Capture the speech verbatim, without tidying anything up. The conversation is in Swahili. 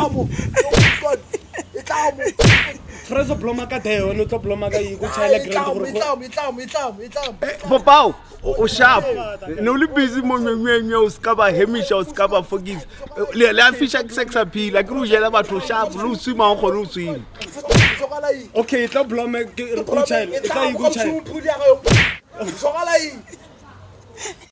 mo. E tla mo. Frezo bloma ka teo, no to bloma ka go tshela grand go. E tla mo, e tla mo, e tla mo, e tla mo. Popao, o sharp. No le busy mo ngwengweng o ska ba hemisha o ska ba forgive. Le le fisha sex appeal, like ru jela batho sharp, lu swima go no swim. Okay, e tla bloma ke go tshela. E tla go tshela. Sogala yi.